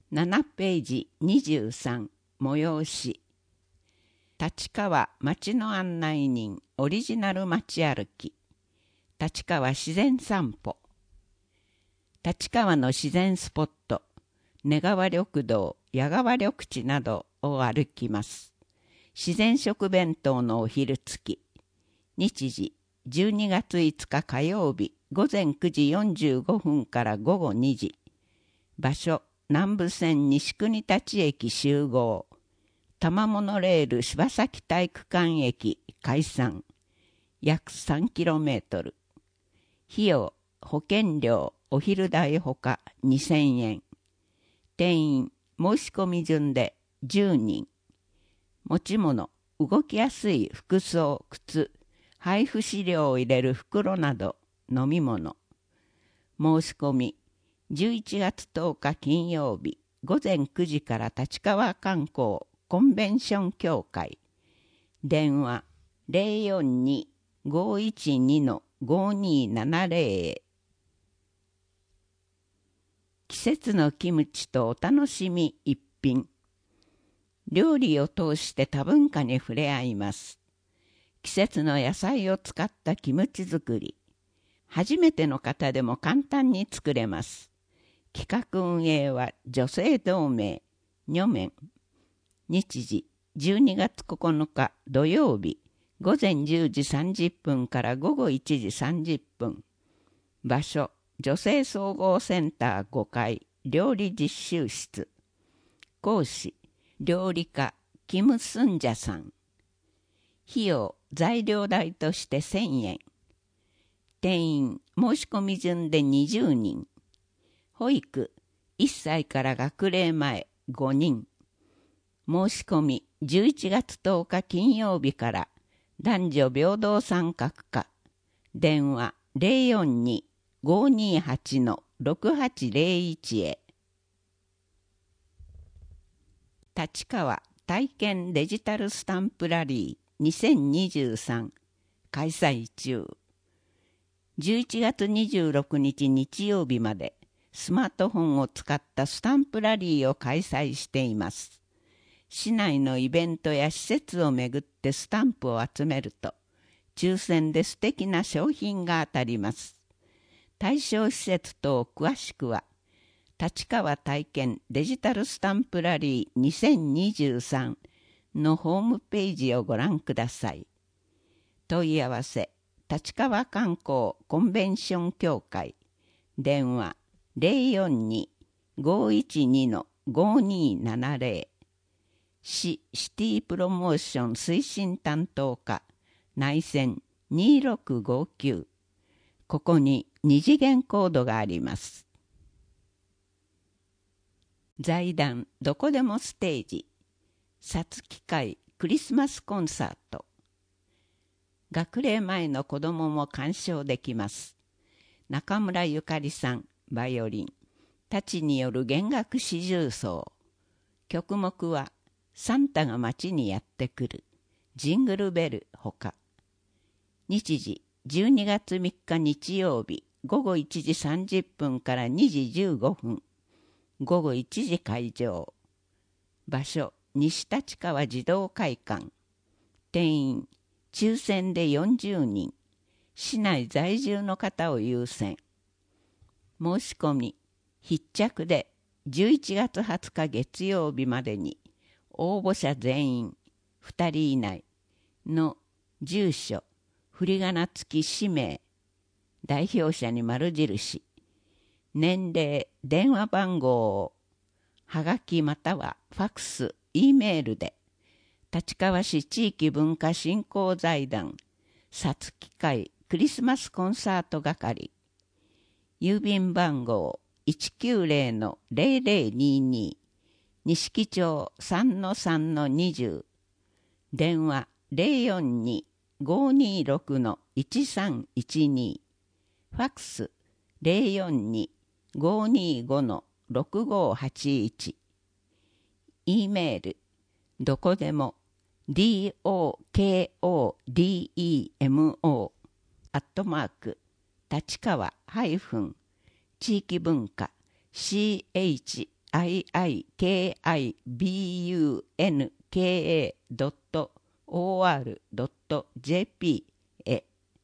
7ページ23催し立川町の案内人オリジナル街歩き立川自然散歩立川の自然スポット根川緑道矢川緑地などを歩きます。自然食弁当のお昼付き日時12月5日火曜日午前9時45分から午後2時場所南武線西国立駅集合多摩モノレール柴崎体育館駅解散約 3km 費用保険料お昼代ほか2000円定員申し込み順で10人持ち物動きやすい服装靴配布資料を入れる袋など飲み物申し込み11月10日金曜日午前9時から立川観光コンベンション協会電話 042-512-5270 へ季節のキムチとお楽しみ一品料理を通して多文化に触れ合います季節の野菜を使ったキムチ作り初めての方でも簡単に作れます企画運営は女性同盟女面日時12月9日土曜日午前10時30分から午後1時30分場所女性総合センター5階料理実習室講師料理家キム・スンジャさん費用材料代として1000円定員申し込み順で20人保育1歳から学齢前5人申し込み11月10日金曜日から男女平等参画課電話 042-528-6801 へ立川体験デジタルスタンプラリー2023開催中11月26日日曜日までスマートフォンを使ったスタンプラリーを開催しています。市内のイベントや施設をめぐってスタンプを集めると、抽選で素敵な商品が当たります。対象施設等詳しくは、立川体験デジタルスタンプラリー2023のホームページをご覧ください。問い合わせ、立川観光コンベンション協会電話042-512-5270 市シティプロモーション推進担当課内線2659ここに2次元コードがあります財団どこでもステージさつき会クリスマスコンサート学齢前の子どもも鑑賞できます中村ゆかりさんバイオリンたちによる弦楽四重奏曲目はサンタが街にやってくるジングルベルほか日時12月3日日曜日午後1時30分から2時15分午後1時開場場所西立川児童会館定員抽選で40人市内在住の方を優先申し込み必着で11月20日月曜日までに応募者全員2人以内の住所振り仮名付き氏名代表者に丸印年齢電話番号をはがきまたはファクス E メールで立川市地域文化振興財団さつき会クリスマスコンサート係郵便番号 190-0022 錦町 3-3-20 電話 042-526-1312 ファクス 042-525-6581 E メールどこでも DOKODEMO 立川地域文化CHIKUBUNKA iikibunka.or.jp へ。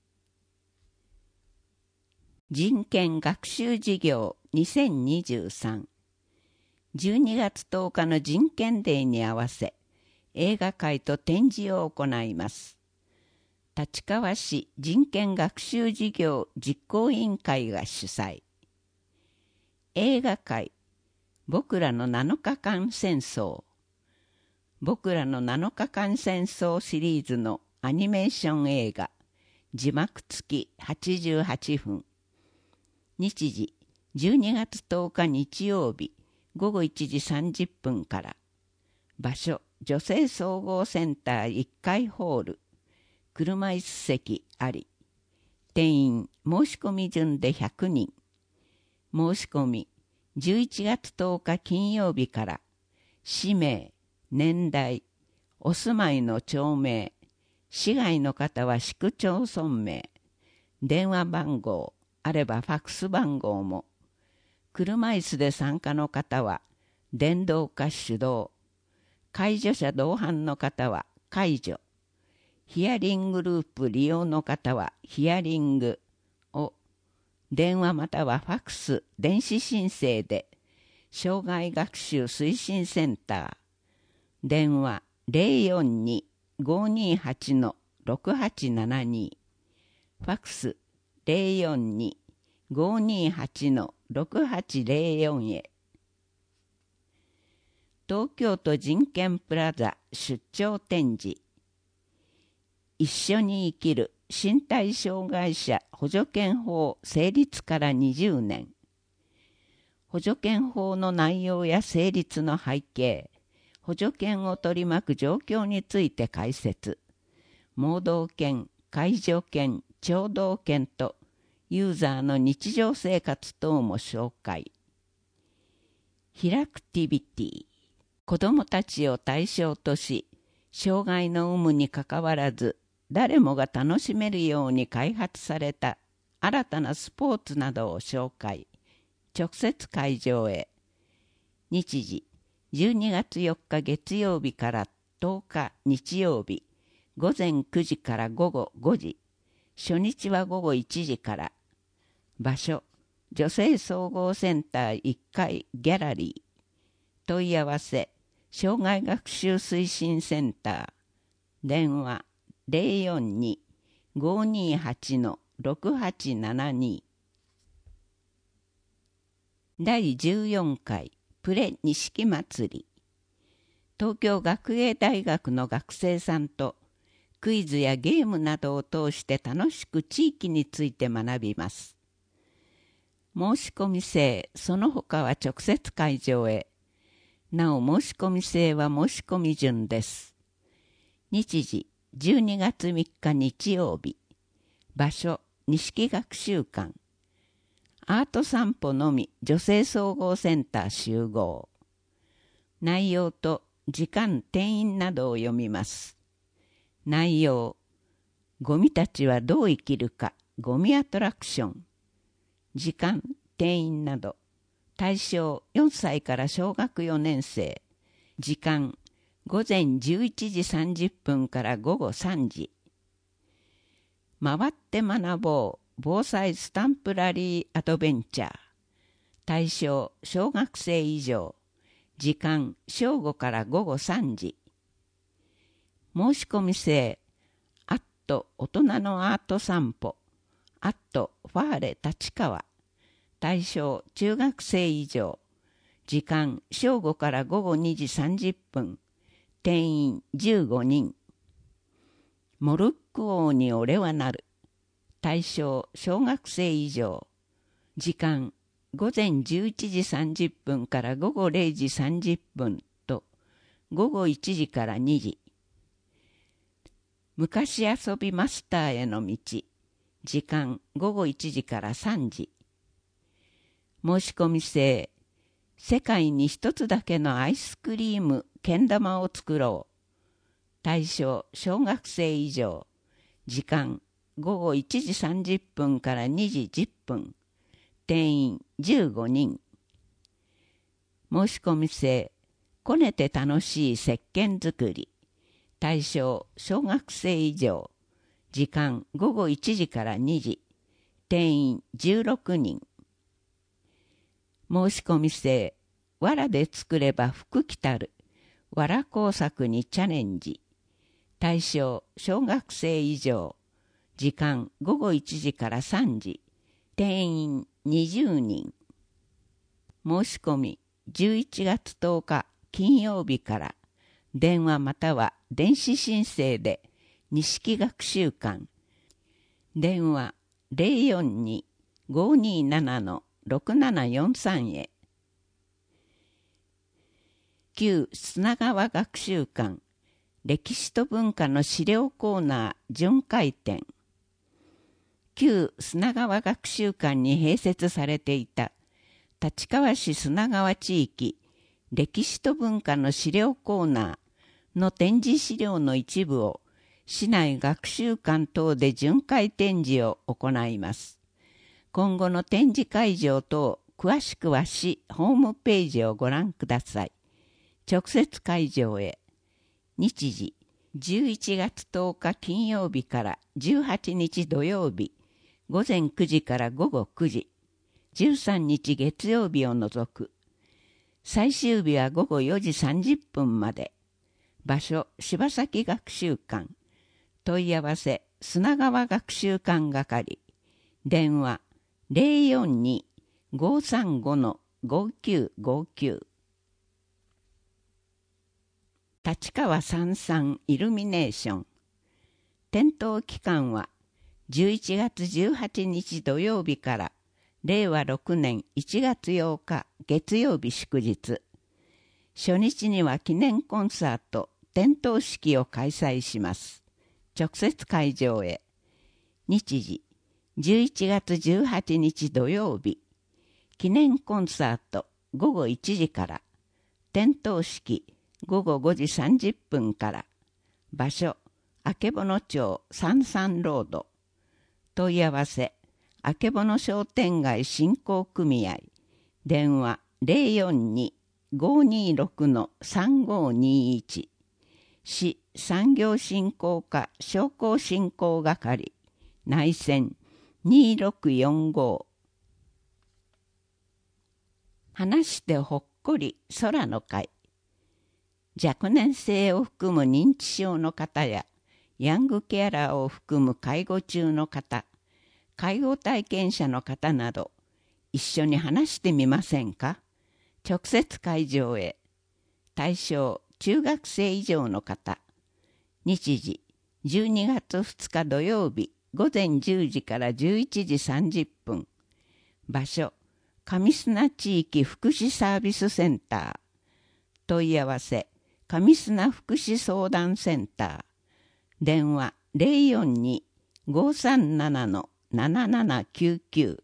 人権学習事業2023 12月10日の人権デーに合わせ映画会と展示を行います。立川市人権学習事業実行委員会が主催。映画会僕らの7日間戦争。僕らの7日間戦争シリーズのアニメーション映画字幕付き88分。日時12月10日日曜日午後1時30分から。場所女性総合センター1階ホール。車椅子席あり。定員申し込み順で100人。申し込み11月10日金曜日から。氏名、年代、お住まいの町名、市外の方は市区町村名、電話番号、あればファックス番号も。車椅子で参加の方は電動か手動。介助者同伴の方は介助。ヒアリングループ利用の方はヒアリングを。電話またはファックス、電子申請で。障害学習推進センター。電話042-528-6872。ファックス042-528-6804へ。東京都人権プラザ出張展示。一緒に生きる身体障害者補助犬法成立から20年。補助犬法の内容や成立の背景、補助犬を取り巻く状況について解説。盲導犬、介助犬、聴導犬とユーザーの日常生活等も紹介。ヒラクティビティ。子どもたちを対象とし、障害の有無にかかわらず、誰もが楽しめるように開発された新たなスポーツなどを紹介。直接会場へ。日時、12月4日月曜日から10日日曜日、午前9時から午後5時。初日は午後1時から。場所、女性総合センター1階ギャラリー。問い合わせ、障害学習推進センター。電話042-528-6872。第14回プレ錦祭り。東京学芸大学の学生さんとクイズやゲームなどを通して楽しく地域について学びます。申し込み制、その他は直接会場へ。なお申し込み制は申し込み順です。日時、12月3日日曜日。場所、錦学習館。アート散歩のみ女性総合センター集合。内容と時間、定員などを読みます。内容、ゴミたちはどう生きるか、ゴミアトラクション。時間、定員など。対象4歳から小学4年生。時間午前11時30分から午後3時。回って学ぼう防災スタンプラリーアドベンチャー。対象小学生以上。時間正午から午後3時。申し込み制。アット大人のアート散歩。アットファーレ立川。対象中学生以上。時間正午から午後2時30分。定員15人。モルック王に俺はなる。対象小学生以上。時間午前11時30分から午後0時30分と午後1時から2時。昔遊びマスターへの道。時間午後1時から3時。申し込み制。世界に一つだけのアイスクリームけん玉を作ろう。対象小学生以上。時間午後1時30分から2時10分。定員15人。 申し込み制、こねて楽しい石鹸作り。対象、小学生以上。時間、午後1時から2時。定員16人。申し込み制、藁で作れば服着たる。藁工作にチャレンジ。対象、小学生以上。時間、午後1時から3時。定員20人。申し込み、11月10日金曜日から、電話または電子申請で、錦学習館。電話042-527-6743へ。旧砂川学習館、歴史と文化の資料コーナー巡回展。旧砂川学習館に併設されていた立川市砂川地域歴史と文化の資料コーナーの展示資料の一部を市内学習館等で巡回展示を行います。今後の展示会場等詳しくは市ホームページをご覧ください。直接会場へ。日時11月10日金曜日から18日土曜日午前9時から午後9時、13日月曜日を除く。最終日は午後4時30分まで。場所、柴崎学習館。問い合わせ、砂川学習館係。電話、042-535-5959。立川さんさんイルミネーション。点灯期間は11月18日土曜日から令和6年1月8日月曜日祝日。初日には記念コンサート、点灯式を開催します。直接会場へ。日時11月18日土曜日。記念コンサート午後1時から。点灯式午後5時30分から。場所、曙町三々ロード。問い合わせ、曙商店街振興組合。電話042-526-3521。市産業振興課商工振興係。内線2645。話してほっこり空の会。若年性を含む認知症の方やヤングケアラーを含む介護中の方、介護体験者の方など一緒に話してみませんか。直接会場へ。対象中学生以上の方。日時12月2日土曜日午前10時から11時30分。場所上砂地域福祉サービスセンター。問い合わせ上砂福祉相談センター。電話042-537-7799。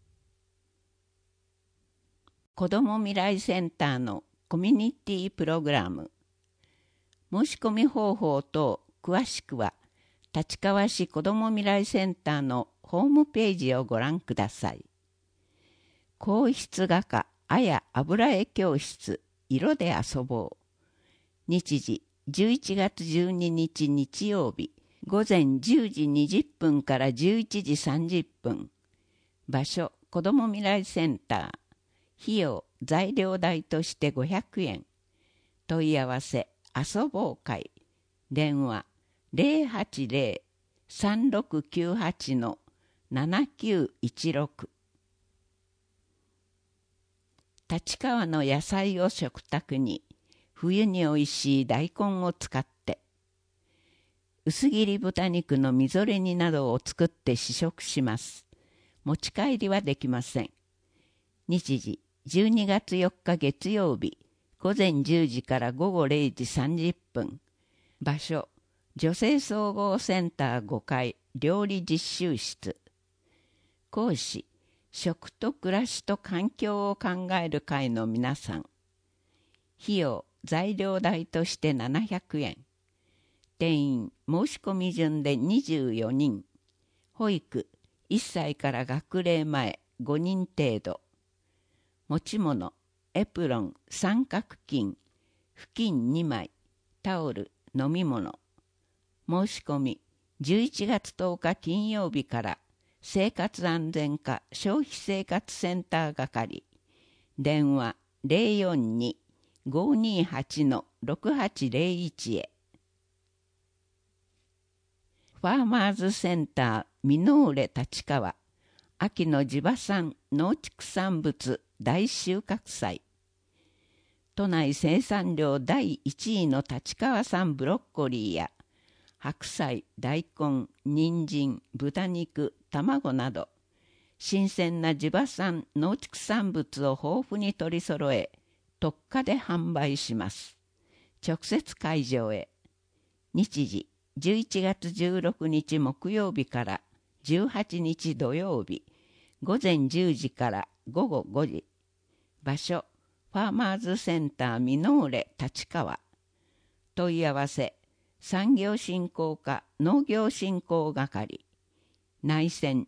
子ども未来センターのコミュニティプログラム。申し込み方法等詳しくは立川市子ども未来センターのホームページをご覧ください。硬筆画家綾油絵教室色で遊ぼう。日時11月12日日曜日午前10時20分から11時30分。場所子ども未来センター。費用材料代として500円。問い合わせ遊ぼう会。電話080-3698-7916。立川の野菜を食卓に、冬においしい大根を使って、薄切り豚肉のみぞれ煮などを作って試食します。持ち帰りはできません。日時12月4日月曜日午前10時から午後0時30分。場所女性総合センター5階料理実習室。講師食と暮らしと環境を考える会の皆さん。費用材料代として700円。定員申し込み順で24人。保育1歳から学齢前5人程度。持ち物エプロン、三角巾、布巾2枚、タオル、飲み物。申し込み、11月10日金曜日から生活安全課消費生活センター係。電話042-528-6801へ。ファーマーズセンターミノーレ立川秋の地場産農畜産物大収穫祭。都内生産量第1位の立川産ブロッコリーや白菜、大根、人参、豚肉、卵など新鮮な地場産農畜産物を豊富に取り揃え特価で販売します。直接会場へ。日時11月16日木曜日から18日土曜日午前10時から午後5時。場所ファーマーズセンターミノーレ立川。問い合わせ産業振興課農業振興係。内線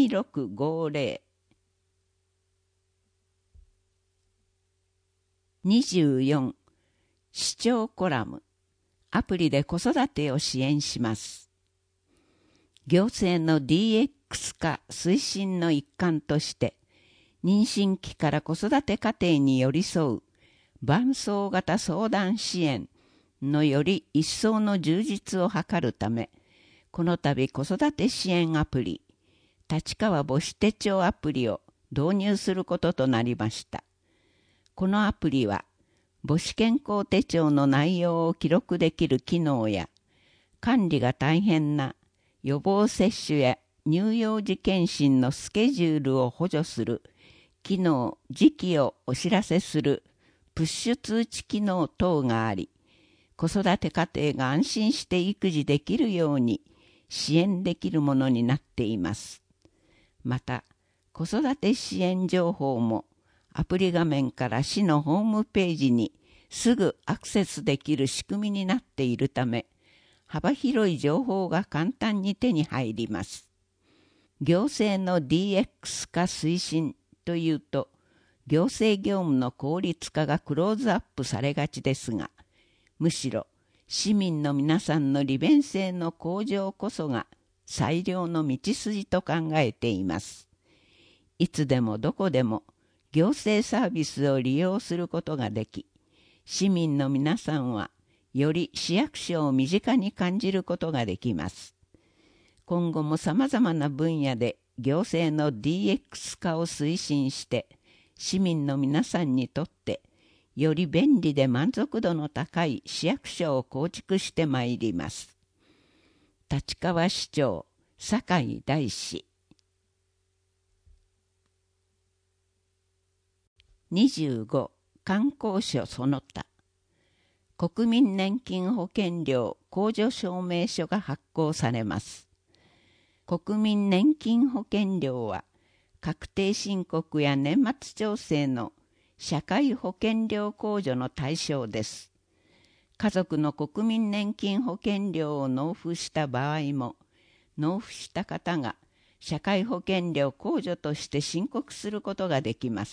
2650。24. 視聴コラム。アプリで子育てを支援します。行政の DX 化推進の一環として、妊娠期から子育て家庭に寄り添う伴走型相談支援のより一層の充実を図るため、この度子育て支援アプリ、立川母子手帳アプリを導入することとなりました。このアプリは、母子健康手帳の内容を記録できる機能や、管理が大変な予防接種や乳幼児検診のスケジュールを補助する機能、時期をお知らせするプッシュ通知機能等があり、子育て家庭が安心して育児できるように支援できるものになっています。また、子育て支援情報もアプリ画面から市のホームページにすぐアクセスできる仕組みになっているため、幅広い情報が簡単に手に入ります。行政の DX 化推進というと、行政業務の効率化がクローズアップされがちですが、むしろ市民の皆さんの利便性の向上こそが最良の道筋と考えています。いつでもどこでも行政サービスを利用することができ、市民の皆さんはより市役所を身近に感じることができます。今後もさまざまな分野で行政の DX 化を推進して、市民の皆さんにとってより便利で満足度の高い市役所を構築してまいります。立川市長、酒井大氏。25. 観光所その他。国民年金保険料控除証明書が発行されます。国民年金保険料は、確定申告や年末調整の社会保険料控除の対象です。家族の国民年金保険料を納付した場合も、納付した方が社会保険料控除として申告することができます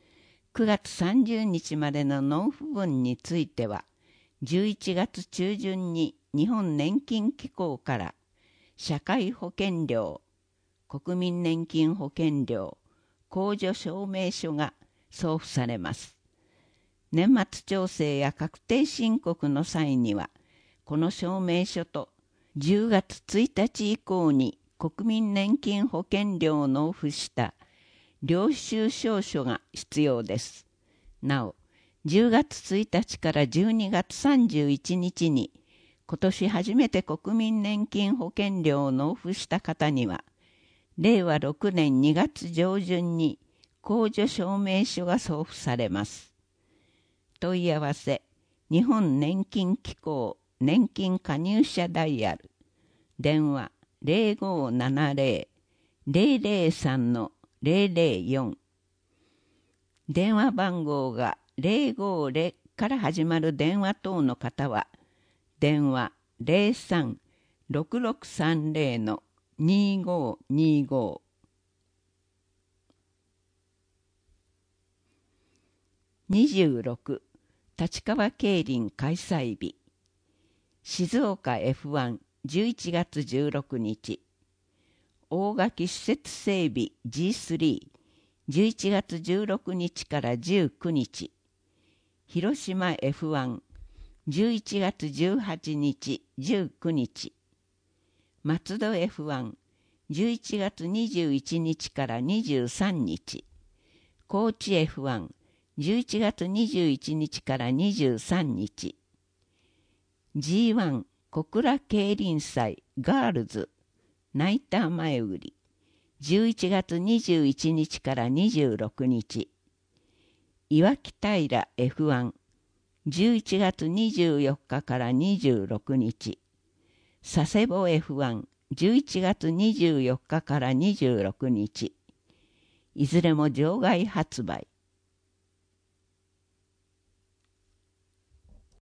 。9月30日までの納付分については、11月中旬に日本年金機構から社会保険料、国民年金保険料、控除証明書が送付されます。年末調整や確定申告の際には、この証明書と10月1日以降に国民年金保険料を納付した領収証書が必要です。なお、10月1日から12月31日に今年初めて国民年金保険料を納付した方には、令和6年2月上旬に控除証明書が送付されます。問い合わせ、日本年金機構年金加入者ダイヤル、電話0570-003-004、電話番号が050から始まる電話等の方は、電話03-6630-2525。 26、立川競輪開催日。静岡 F1、11月16日。大垣施設整備 G3、11月16日から19日。広島 F1、11月18日、19日。松戸 F1、11月21日から23日。高知 F1、11月21日から23日。G1 小倉競輪祭ガールズナイター前売り11月21日から26日。いわき平 F1 11月24日から26日。佐世保 F1 11月24日から26日。いずれも場外発売。